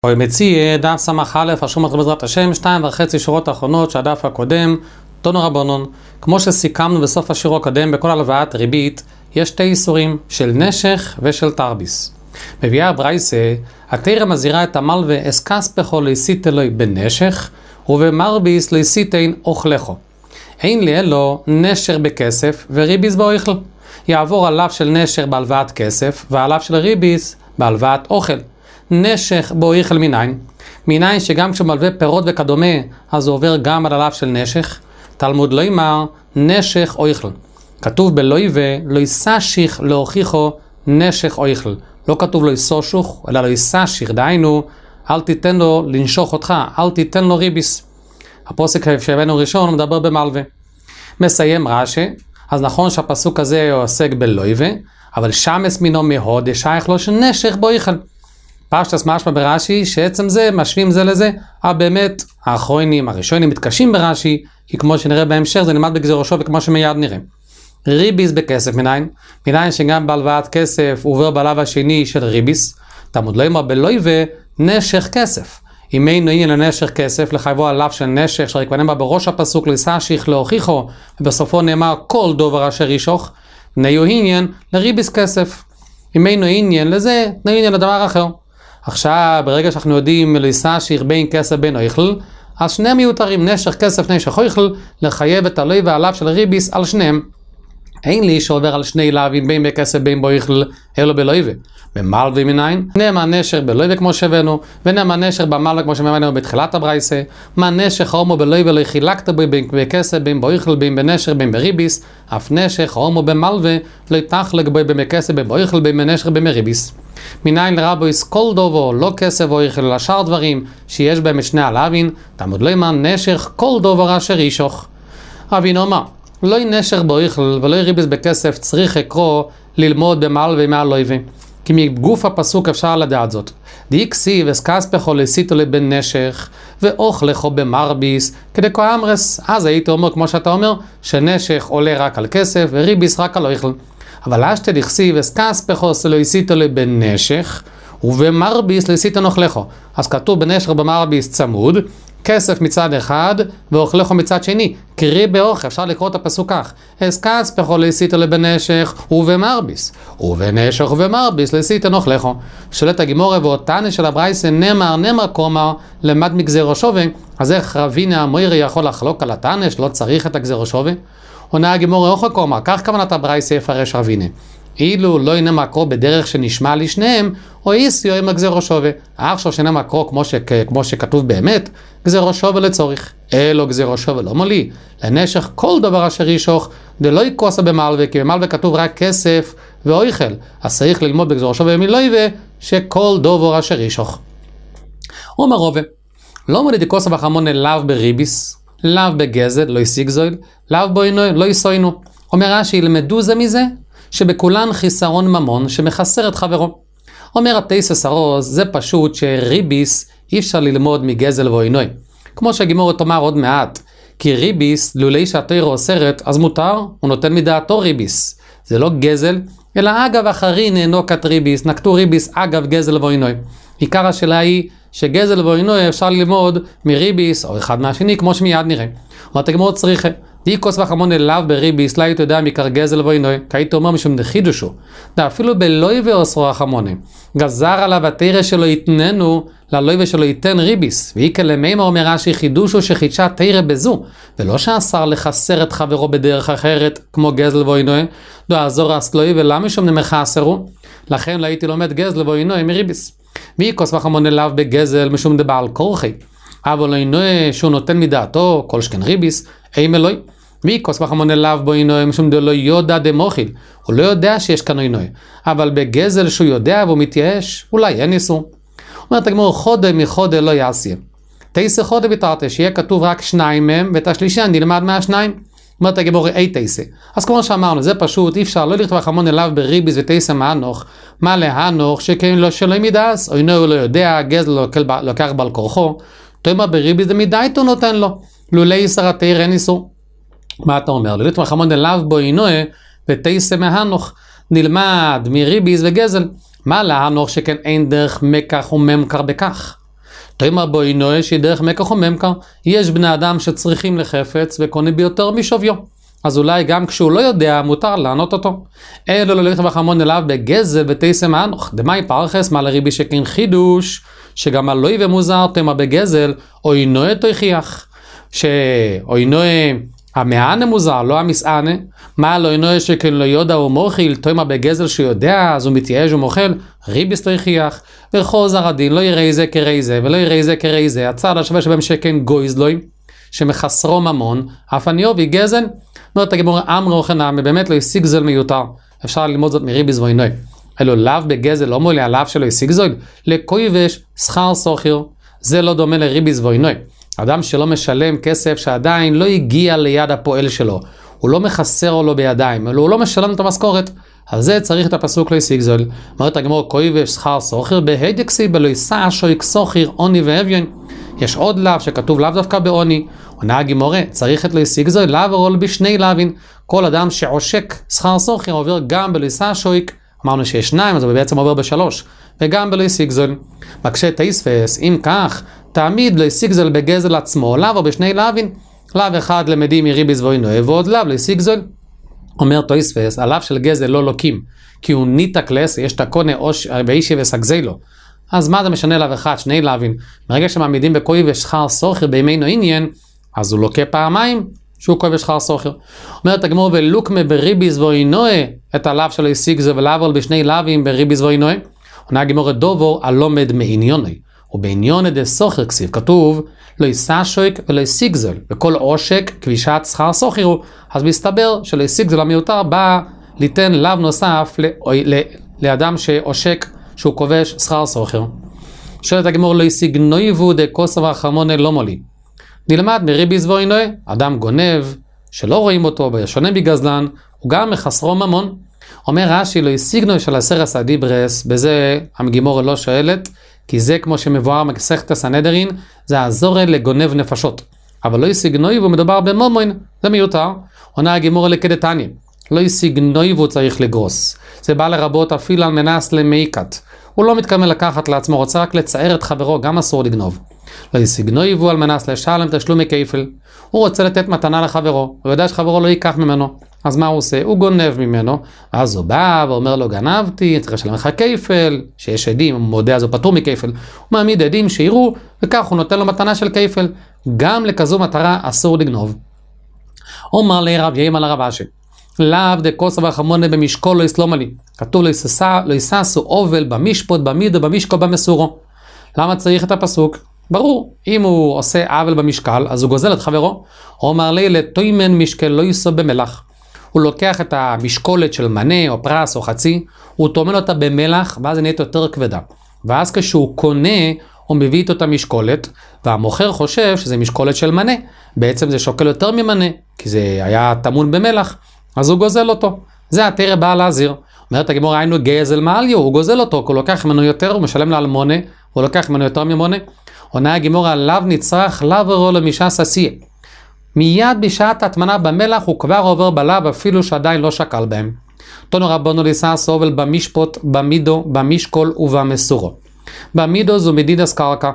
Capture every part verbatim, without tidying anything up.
הוא מציע דף סמך א', השומות בעזרת השם, שתיים וחצי שורות האחרונות שהדף הקודם, תונו רבונון. כמו שסיכמנו בסוף השיעור הקודם, בכל הלוואת ריבית, יש שתי איסורים של נשך ושל תרביס. מביאה הברייסה, התירה מזהירה את המלווה אסכספכו להסיט אלוהי בנשך, ובמרביס להסיטין אוכלכו. אין לי אלו נשר בכסף וריביס באוכל. יעבור עליו של נשר בהלוואת כסף, ועליו של ריביס בהלוואת אוכל. נשך באוכל מניין, מניין שגם כשמלווה פירות וכדומה, אז הוא עובר גם על עליו של נשך. תלמוד לא אמר, נשך אוכל. כתוב בלויבה, לא יסשיך להוכיחו נשך אוכל. לא כתוב לא יסושוך, אלא לא יסשיך, דהיינו, אל תיתן לו לנשוך אותך, אל תיתן לו ריביס. הפוסק שהבאנו ראשון, הוא מדבר במלווה. מסיים רש"י, אז נכון שהפסוק הזה עוסק בלויבה, אבל שמס מינו מהוד, ישייך לו שנשך באוכל. פשטס משמע ברש"י, שעצם זה משווים זה לזה, אבל באמת האחרונים, הראשונים מתקשים ברש"י, כי כמו שנראה בהמשך זה נלמד בגזירושו וכמו שמיד נראה. ריביס בכסף מניין, מניין שגם בהלוואת כסף הוא עובר בעליו השני של ריביס, תלמוד לא אמר בלויבה נשך כסף. אם אין עניין לנשך כסף, לחייבו עליו של נשך, שרק נאמר בראש הפסוק לסשיך להוכיחו, ובסופו נאמר כל דובר אשר ישוך, נהיו עניין לריביס כסף. אם אין עניין לזה, נהיו עניין לדבר אחר. עכשיו, ברגע שאנחנו יודעים לסשיך בין כסף בין אוכל, אז שניהם מיותרים, נשך כסף, נשך אוכל, לחייב את הלוי ועליו של ריביס על שניהם. אין לי שעובר על שני להבים בין בכסף בין באוכל, אלו בלויבה. במלווה מניין, נאמר נשר בלויבה כמו שהבאנו, ונאמר נשר במלווה כמו שהבאנו בתחילת הברייסה, מה נשך הומו בלויבה לא חילקת בו בין בכסף בין באוכל, בין בנשר, בין בריביס, אף נשך הומו במלווה לא תחלק בו בין בכסף בין באוכל, בין בנשר, בין בריביס. מניין לרבויס כל דובו, לא כסף או אוכל, אלא שאר דברים שיש בהם את שני הלווין, תלמוד לא אמר נשך כל דובר אשר ישוך. רבי נאמר, לא נשך באוכל ולא ריביס בכסף צריך לקרוא ללמוד במלווה מהלויבה. כי מגוף הפסוק אפשר לדעת זאת. דיקסי וסכספכו להסיטו לבן נשך ואוכלכו במרביס כדי כה אמרס. אז הייתי אומר כמו שאתה אומר שנשך עולה רק על כסף וריביס רק על אוכל. אבל אשתה דיקסי וסכספכו להסיטו לבן נשך ובמרביס להסיטו אוכלכו. אז כתוב בנשך ובמרביס צמוד, כסף מצד אחד ואוכלכו מצד שני. קרי באוכל, אפשר לקרוא את הפסוק כך. אסכספכו להסיטו לבנשך ובמרביס. ובנשך ובמרביס להסיטו אוכלכו. שואלת הגימורה ואותנה של הברייסה נאמר נאמר קומר למד מגזירו שווה. אז איך רבינה המוירי יכול לחלוק על התנה שלא צריך את הגזירו שווה? עונה הגימורה אוכל קומר, כך כוונת הברייסה יפרש רבינה. אילו לא הנה מקרו בדרך שנשמע לשניהם, או איסיו עם הגזירו שווה. עכשיו שאינה מקרו כמו, ש... כמו שכתוב באמת, גזירו שווה לצורך. אלו גזירו שווה לא מולי. לנשך כל דבר אשר ישוך, דלא יקוסה במלווה, כי במלווה כתוב רק כסף ואוכל. אז צריך ללמוד בגזירו שווה מלויבה, שכל דבר אשר ישוך. אומר רובה, לא מולי דקוסה בחמונה לאו בריביס, לאו בגזל, לא ישיג זויל, לאו בוינו, לא יסוינו. אומר רש"י, למדו זה מזה, שבכולן חיסרון ממון שמחסר את חברו. אומר התייסס הרוז, זה פשוט שריביס אי אפשר ללמוד מגזל ואוינוי. כמו שהגימורת תאמר עוד מעט, כי ריביס, לולי שהתורה אוסרת, אז מותר, הוא נותן מדעתו ריביס. זה לא גזל, אלא אגב אחרי נענוקת ריביס, נקטו ריביס אגב גזל ואוינוי. עיקר השאלה היא שגזל ואוינוי אפשר ללמוד מריביס או אחד מהשני, כמו שמיד נראה. אומרת הגמורת צריכה. דיקוס וחמון אליו בריביס, לא היית יודע מקר גזל ואוינוי, כי היית אומר משום דחידושו. אפילו בלוי ואוסרו החמונים. גזר עליו התירה שלו יתננו, ללוי ושלו ייתן ריביס. ואיקה למימה אומר רש"י חידושו שחידשה תירה בזו, ולא שאסר לחסר את חברו בדרך אחרת, כמו גזל ואוינוי, דו עזור אסלוי ולמה משום נמחסרו? לכן לא הייתי לומד גזל ואוינוי מריביס. ואיקוס וחמון אליו בגזל משום דבעל כורחי. אבל אינוי שהוא נותן מדעתו, כל שכן ריביס, אין אלוהי. ויקוס בחמון אליו בו אינוי, משום דלא יודע דמוחיל. הוא לא יודע שיש כאן אינוי. אבל בגזל שהוא יודע והוא מתייאש, אולי אין איסור. אומרת הגמור, חודה מחודה לא יעשיה. תייסה חודה בתרתה, שיהיה כתוב רק שניים מהם, ואת השלישי אני נלמד מהשניים. אומרת הגמור, אי תייסה. אז כמו שאמרנו, זה פשוט, אי אפשר לא לכתוב בחמון אליו בריביס ותייסה מהנוך. מה להנוך, שכן לא שלא מידעס, או אינוי הוא לא יודע, גזל לוקח בעל כורחו. תאמר בריביס זה מדעתו נותן לו. לולי איסר התיר אין איסור. מה אתה אומר? ללית מלחמון אליו בו אינוי ותייסה מהנוך. נלמד מריביס וגזל. מה להנוך שכן אין דרך מקח וממכר בכך? תאמר בו אינו שהיא דרך מקח וממכר, יש בני אדם שצריכים לחפץ וקונה ביותר משוויו. אז אולי גם כשהוא לא יודע, מותר לענות אותו. אלו לא לכתב החמון אליו בגזל ותסם אנוך, דמי פרחס מה לריבי שכן חידוש, שגם הלוי ומוזר תאמר בגזל, או אינו תוכיח, שאו אינו המענה מוזר, לא המסענה, מה לא אינו שכן לא יודע או מוחיל, תאמר בגזל שיודע, אז הוא מתייאש ומוכל, ריביס תוכיח, וחוזר הדין, לא יראה זה כרי זה, ולא יראה זה כרי זה, הצד השווה שבהם שכן גויז לוי, שמחסרו ממון, אף אני אוהבי גזל, אומרת הגמור אמר אוכנם, באמת לא ישיג זול מיותר, אפשר ללמוד זאת מריביס ואינוי, אלו לאו בגזל לא מולי עליו שלא ישיג זול, לקויבש שכר סוחר, זה לא דומה לריביס ואינוי, אדם שלא משלם כסף שעדיין לא הגיע ליד הפועל שלו, הוא לא מחסר לו בידיים, אלו הוא לא משלם את המשכורת, על זה צריך את הפסוק לא ישיג זול, אומרת הגמור קויבש שכר סוחר, בהדקסי בלא יסע שויק סוחר עוני ואביון, יש עוד לאו שכתוב לאו דווקא בעוני, עונה הגימורה, צריך את לא ישיג זול, לאו רול בשני לאווין, כל אדם שעושק שכר סוחר עובר גם בלא יסע שויק, אמרנו שיש שניים, אז הוא בעצם עובר בשלוש, וגם בלא ישיג זול. מקשה תייספס, אם כך, תעמיד לא ישיג זול בגזל עצמו, לאו או בשני לאווין, לאו אחד למדים מריביס ואינוי, ועוד לאו לא ישיג זול. אומר תייספס, הלאו של גזל לא לוקים, כי הוא ניתק לס, יש תקונה באישי וסגזי לו. אז מה זה משנה לאו אחד, שני לאווין? מרגע שמעמידים בכוי ושכר סוחר בימינו עניין, אז הוא לוקה פעמיים שהוא כוי ושכר סוחר. אומרת הגמור ולוקמה בריביס ואינוי, את הלאו שלו ישיג זה ולאו בשני לאווים בריביס ואינוי. עונה הגמור את דובור הלומד מעניוני. ובעניוני דה סוחר כסיב כתוב, לא יישא שויק ולא ישיג זול. וכל עושק כבישת שכר סוחר הוא, אז מסתבר שלא ישיג זול המיותר בא ליתן לאו נוסף לאדם שעושק שהוא כובש שכר סוחר. שואלת הגמור לא ישיג נויבו דה כוסו והחמונה לא מולי. נלמד מריביס ואינוי, אדם גונב, שלא רואים אותו, בשונה בגזלן, הוא גם מחסרו ממון. אומר רש"י, לא ישיגנו של הסרס הדיברס, בזה המגימור לא שואלת, כי זה כמו שמבואר מסכת הסנהדרין, זה הזורן לגונב נפשות. אבל לא ישיגנוי והוא מדובר במומוין, זה מיותר. עונה הגימור לכדתניא, לא ישיגנוי והוא צריך לגרוס. זה בא לרבות אפילו על מנס למעיקת. הוא לא מתכוון לקחת לעצמו, רוצה רק לצער את חברו, גם אסור לגנוב. לא ישיגנוי והוא על מנס לשלם תשלומי כפל. הוא רוצה לתת מתנה לחברו, הוא יודע שחברו לא ייקח ממנו. אז מה הוא עושה? הוא גונב ממנו, אז הוא בא ואומר לו גנבתי, צריך לשלם לך כפל, שיש עדים, הוא מודה אז הוא פטור מכפל, הוא מעמיד עדים שיראו, וכך הוא נותן לו מתנה של כפל, גם לכזו מטרה אסור לגנוב. אומר לי רב יאים על הרב אשי, לאו דקוסו והחמונה במשקול לא יסלום עלי, כתוב לא יססו אובל במשפוט, במידו, במשקול, במסורו. למה צריך את הפסוק? ברור, אם הוא עושה עוול במשקל, אז הוא גוזל את חברו. אומר לי לתוימן משקל לא יסו במלח. הוא לוקח את המשקולת של מנה או פרס או חצי, הוא תומל אותה במלח, ואז היא נהיית יותר כבדה. ואז כשהוא קונה, הוא מביא איתו את המשקולת, והמוכר חושב שזה משקולת של מנה. בעצם זה שוקל יותר ממנה, כי זה היה תמון במלח, אז הוא גוזל אותו. זה התרא בא להזהיר. אומרת הגמרא, היינו גזל מעליו, הוא גוזל אותו, הוא לוקח ממנו יותר, הוא משלם לאלמונה, הוא לוקח ממנו יותר ממונה. עונה הגמרא, לאו נצרך, לאו רוא למשס עשייה. מיד בשעת התמנה במלח הוא כבר עובר בלאו אפילו שעדיין לא שקל בהם. תנו רבנו לישא סובל במשפוט, במידו, במשקול ובמסורו. במידו זו מדידס קרקע.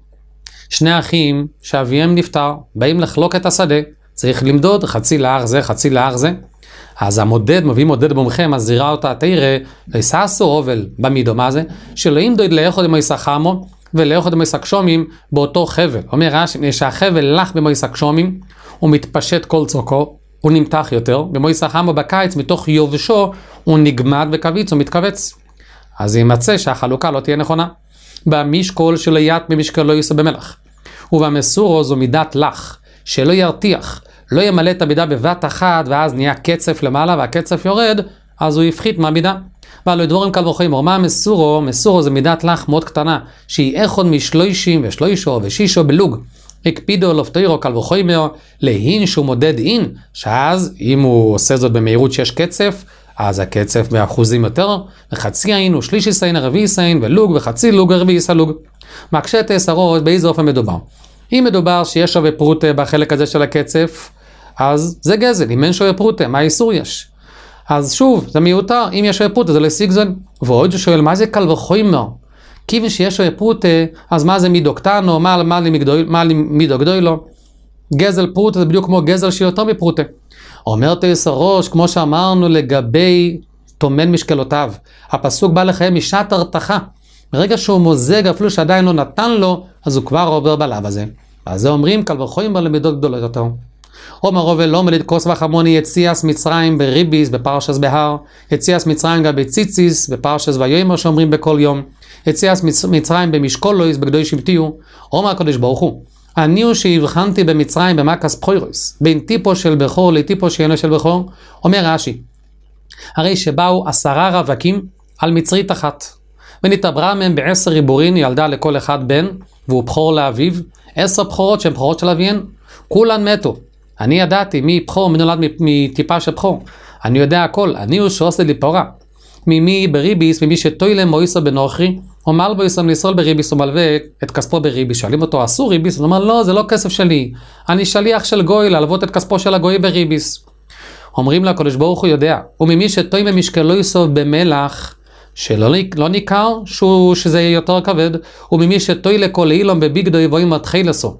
שני אחים שאביהם נפטר, באים לחלוק את השדה, צריך למדוד חצי לאח זה, חצי לאח זה. אז המודד, מביא מודד במומחה, מזהירה אותה, תראה, לישא סובל במידו, מה זה? שלא ימדוד לאחוד עם הישחמו, ולאחוד עם הישקשומים באותו חבל. אומר רש"י, שהחבל לך במויסקשומים, הוא מתפשט כל צורכו, הוא נמתח יותר, במויסחמו בקיץ, מתוך יובשו, הוא נגמד וקביץ, הוא מתכווץ. אז יימצא שהחלוקה לא תהיה נכונה. במשקול שלא יית במשקל לא יישא במלח. ובמסורו זו מידת לך, שלא ירתיח, לא ימלא את המידה בבת אחת, ואז נהיה קצף למעלה, והקצף יורד, אז הוא יפחית מהמידה. ועלו דבורים קל וחומר, מה מסורו? מסורו זה מידת לך מאוד קטנה, שהיא אחד משלושים ושלושו ושישו בלוג. הקפידו לפתירו קל וחומר, להין שהוא מודד אין, שאז אם הוא עושה זאת במהירות שיש קצף, אז הקצף באחוזים יותר, וחצי אין ושלישי סיין, רביעי סיין, ולוג וחצי לוג, רביעי סלוג. מקשה תסרות, באיזה אופן מדובר? אם מדובר שיש שווה פרוטה בחלק הזה של הקצף, אז זה גזל, אם אין שווה פרוטה, מה האיסור יש? אז שוב, זה מיותר, אם יש שווה פרוטה, זה לסיג זול. ועוד שואל, מה זה קל וחומר? כיוון שיש לו פרוטה, אז מה זה מידו קטנו, מה, מה, מה מידו גדולו? גזל פרוטה זה בדיוק כמו גזל של יותר מפרוטה. אומר תויס הראש, כמו שאמרנו לגבי תומן משקלותיו, הפסוק בא לחיים משעת הרתחה. ברגע שהוא מוזג, אפילו שעדיין לא נתן לו, אז הוא כבר עובר בלב הזה. אז זה אומרים, קל וחומר בו למידות גדולות יותר. אומר רובל לא מליד כוס וחמוני יציאס מצרים בריביס בפרשס בהר, יציאס מצרים גם בציציס בפרשס ויאמר שאומרים בכל יום, יציאס מצרים במשקולויס בגדוי שבטיו. אומר הקדוש ברוך הוא, אני הוא שהבחנתי במצרים במקס פחוירוס, בין טיפו של בכור לטיפו שאינו של בכור. אומר רש"י, הרי שבאו עשרה רווקים על מצרית אחת, ונתעברה מהם בעשר ריבורין, ילדה לכל אחד בן, והוא בכור לאביו, עשר בכורות שהן בכורות של אביהן, כולן מתו. אני ידעתי מי בכור, מי נולד מטיפה של בכור. אני יודע הכל, אני הוא שעושה לי פורה. ממי בריביס, ממי שטוילם מויסו בנוכרי, או מלבו יסם לישראל בריביס, הוא מלווה את כספו בריביס. שואלים אותו, אסור ריביס? הוא אומר, לא, זה לא כסף שלי. אני שליח של גוי, להלוות את כספו של הגוי בריביס. אומרים לה, הקדוש ברוך הוא יודע, וממי שטוילם משקלו יסוב במלח, שלא לא ניכר, שהוא, שזה יותר כבד, וממי שטוילם כל אילון בביגדו יבואים עד חילסו.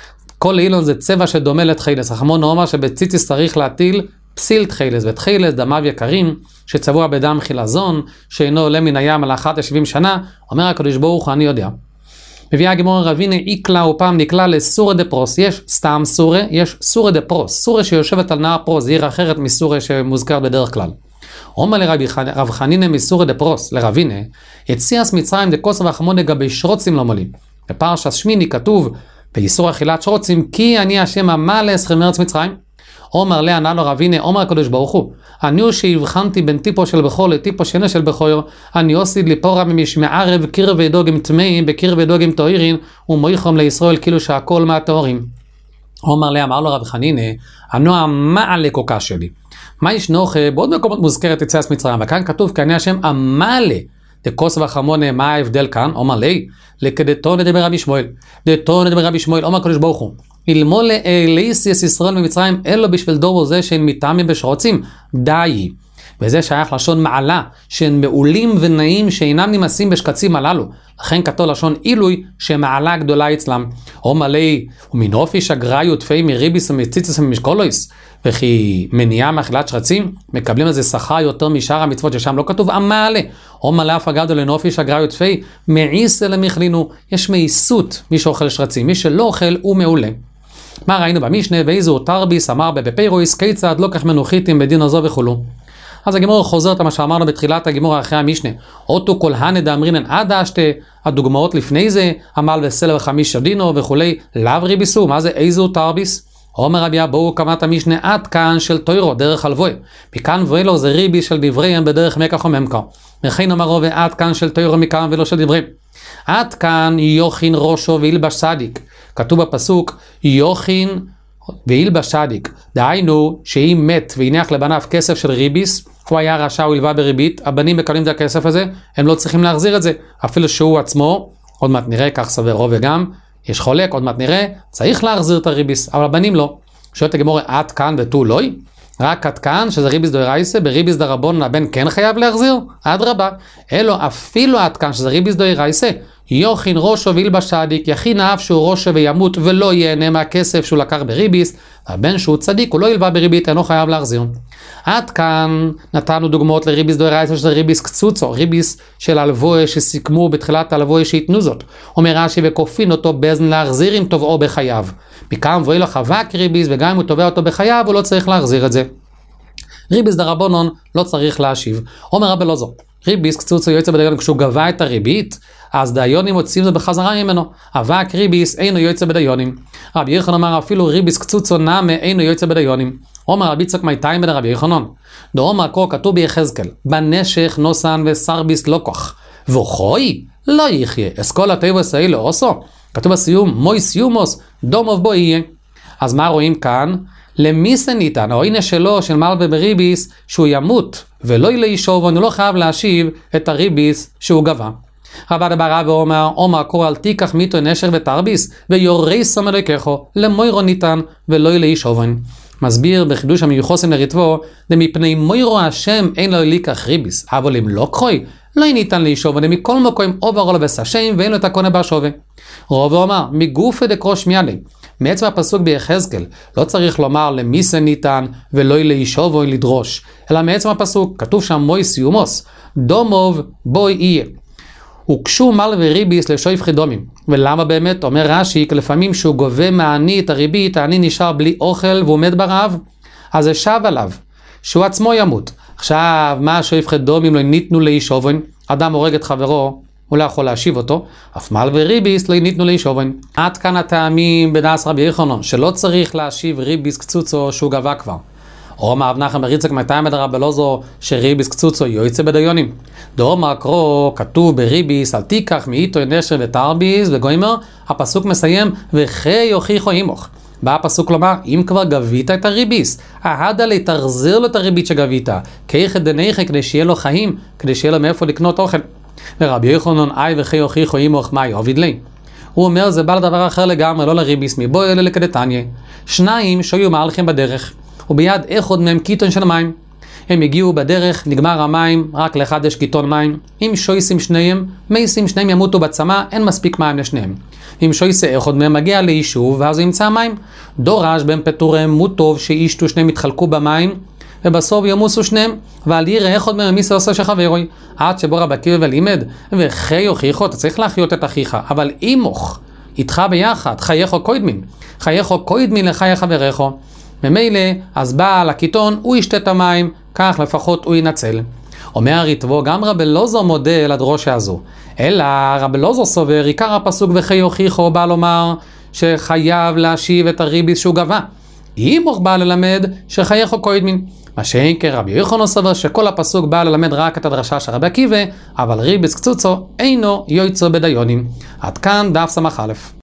כל אילון זה צבע שדומה לתחילס. החמון אומר שבציציס צריך להטיל פסיל תחילס, ותחילס דמיו יקרים, שצבוע בדם חילזון, שאינו עולה מן הים על אחת ל-שבעים שנה. אומר הקדוש ברוך הוא, אני יודע. מביאה הגמרא רבינה, איקלה ופעם נקלה לסורה דה פרוס. יש סתם סורה, יש סורה דה פרוס. סורה שיושבת על נהר פרוס, זה עיר אחרת מסורה שמוזכר בדרך כלל. אומר לרבי רב חנינא מסורה דה פרוס, לרבינה, יציאס מצרים דקוס וחמון לגבי שרוצים לא מולים. בפרשת שמיני כתוב, באיסור אכילת שרוצים, כי אני השם המלס חמרץ מצרים. אומר לה, ענה לו רבינה, אומר הקדוש ברוך הוא, אני הוא שהבחנתי בין טיפו של בכור לטיפו שאינו של בכור, אני עושה לי פורה ממשמערב קרבי דוגם טמאים בקרבי דוגם טהורין, ומויחם לישראל כאילו שהכל מהטהורים. אומר לה, אמר לו רב חנינא, אנו המעלה קוקה שלי. מה ישנוך? בעוד מקומות מוזכרת יציאת מצרים, וכאן כתוב, כי אני השם המעלה. דקוס וחמונה, מה ההבדל כאן? אומר לי, לכדתו נדבר רבי שמואל. דתו נדבר רבי שמואל, אומר הקדוש ברוך הוא. אלמול לאיסיס ישראל ממצרים, אלו בשביל דור זה שהן מטעמים בשרוצים, די. וזה שייך לשון מעלה, שהן מעולים ונעים שאינם נמסים בשקצים הללו. לכן כתוב לשון אילוי שמעלה גדולה אצלם. אומר לי, ומנופי שגראי ותפי מריביס ומציציס ומשקולויס, וכי מניעה מאכילת שרצים, מקבלים איזה שכר יותר משאר המצוות ששם לא כתוב המעלה. אומר לאף הגדול לנופי שגראי ותפי, מעיס אלה מכלינו, יש מעיסות מי שאוכל שרצים, מי שלא אוכל הוא מעולה. מה ראינו במשנה? ואיזו תרביס אמר בבפירויס, כיצד לא כך מנוחיתים בדין הזו וכולו. אז הגמור חוזרת מה שאמרנו בתחילת הגמור אחרי המשנה. אוטו כל הנד אמרינן עד השתי, הדוגמאות לפני זה, עמל וסלע וחמיש דינו וכולי, לאו ריביסו, מה זה איזו תרביס? אומר רבי אבו כמת המשנה עד כאן של תוירו, דרך הלבוי. מכאן ואילו זה ריביס של דבריהם בדרך מקח וממקר. מכין אמרו ועד כאן של תוירו מכאן ולא של דבריהם. עד כאן יוכין ראשו וילבש צדיק. כתוב בפסוק יוכין וילבש צדיק. דהיינו שאם מת והניח לבניו כסף של ריביס, הוא היה רשע ולווה בריבית, הבנים מקבלים את הכסף הזה, הם לא צריכים להחזיר את זה. אפילו שהוא עצמו, עוד מעט נראה, כך סבר רוב וגם, יש חולק, עוד מעט נראה, צריך להחזיר את הריביס, אבל הבנים לא. שואלת הגמרא עד כאן ותו לא? רק עד כאן, שזה ריביס דאורייסה, בריביס דרבנן הבן כן חייב להחזיר? אדרבה. אלו אפילו עד כאן, שזה ריביס דאורייסה, יוכין ראשו וילבש צדיק, יכין האב שהוא ראשו וימות ולא ייהנה מהכסף שהוא לקח בריביס, הבן שהוא צדיק הוא לא ילווה בריבית, אינו חייב להחזיר. עד כאן נתנו דוגמאות לריביס דאורייסה, שזה ריביס קצוצו, ריביס של הלבוי שסיכמו בתחילת הלבוי שיתנו זאת. אומר רש"י וכופין אותו באזן להחזיר אם תובעו בחייו. מכאן ואילו חבק ריביס, וגם אם הוא תובע אותו בחייו הוא לא צריך להחזיר את זה. ריביס דרבנן לא צריך להשיב. אומר רבי אלעזר, ריביס קצוצו יוצא בדיון, כשהוא גבה את הריבית, אז דיונים מוצאים זה בחזרה ממנו. אבק ריביס אינו יוצא בדיונים. רבי יוחנן אמר אפילו ריביס קצוצו נמה אינו יוצא בדיונים. אומר רבי יצחק מייתיים בן רבי יוחנן. דאמר כה כתוב ביחזקאל, בנשך נוסן וסרביס לא כוח. וכוי לא יחיה. אסכולה טייבוס האלה עושו. כתוב בסיום, מויס יומוס, דומוב בו יהיה. אז מה רואים כאן? למי זה ניתן? העונה שלו, של מלווה בריביס, שהוא ימות, ולא יהיה אישו, ואנו לא חייב להשיב את הריביס שהוא גבה. רבא דבר ואומר, אומר קורא אל תיקח מיתו נשר ותרביס, ויורי סומר לקחו, למוירו ניתן, ולא יהיה אישו. מסביר בחידוש המיוחסים לריטבו, דמפני מוירו השם אין לו ליקח ריביס, אבל אם לא קחוי, לא ניתן לישוב עליהם מכל מקום עובר לבס השם ואין לו את הקונה בשווה. רוב אומר, מגופה דקרוש מידי. מעצם הפסוק ביחזקאל, לא צריך לומר למי זה ניתן ולא לישוב או לדרוש, אלא מעצם הפסוק, כתוב שם מוי סיומוס, דומוב בוי יהיה. הוקשו מל וריביס לשויף חידומים. ולמה באמת? אומר רש"י, כי לפעמים שהוא גובה מעני את הריבית, העני נשאר בלי אוכל והוא מת ברעב, אז זה שב עליו, שהוא עצמו ימות. עכשיו, מה שויף חידומים לא ניתנו לישובן? אדם הורג את חברו, הוא לא יכול להשיב אותו, אף מל וריביס לא ניתנו לישובן. עד כאן הטעמים בדעת רבי יוחנן, שלא צריך להשיב ריביס קצוצו שהוא גבה כבר. או אמר רב נחמן בר יצחק מטעם רבי אלעזר שריביס קצוצו יוצא בדיונים. דאמר קרוא, כתוב בריביס, אל תיקח מאיתו נשר ותרביס, וגוימר, הפסוק מסיים, וכי יוכיחו עמך. בא הפסוק לומר, אם כבר גבית את הריביס, ההדה לי תחזיר לו את הריבית שגבית, כיחד דניך כדי שיהיה לו חיים, כדי שיהיה לו מאיפה לקנות אוכל. ורבי יוחנן, אי וכי יוכיחו עמך, מה יעביד לי? הוא אומר, זה בא לדבר אחר לגמרי, לא לריביס, מבוא אלה לקדתניה. שניים שהיו מהלכים בדרך, וביד אחד מהם קיטון של מים. הם הגיעו בדרך, נגמר המים, רק לאחד יש קיטון מים. אם שויסים שניהם, מייסים שניהם ימותו בצמא, אין מספיק מים לשניהם. אם שויסי אחד מהם מגיע ליישוב, ואז הוא ימצא מים. דורש בהם פטוריהם מוטוב שישתו שניהם יתחלקו במים, ובסוף ימוסו שניהם, ועל יראה אחד מהם מיסה עושה שחברוי. עד שבו רבי עקיבא ולימד, וכי יוכיחו, אתה צריך להחיות את אחיך, אבל אימוך, איתך ביחד, חייך קוידמין, חייך קוידמין לחיי חברך. ממילא, אז בעל הקיטון, הוא ישתה את המים, כך לפחות הוא ינצל. אומר הריטבו, גם רבי אלעזר מודה לדרושה הזו. אלא רבי אלעזר סובר, עיקר הפסוק וכי יוכיחו בא לומר שחייב להשיב את הריביס שהוא גבה. אימוך בא ללמד שחייך קוידמין. מה שאין כרבי יוחנן סובר שכל הפסוק בא ללמד רק את הדרשה של רבי עקיבא, אבל ריביס קצוצו אינו יוצא בדיונים. עד כאן דף סמך א'.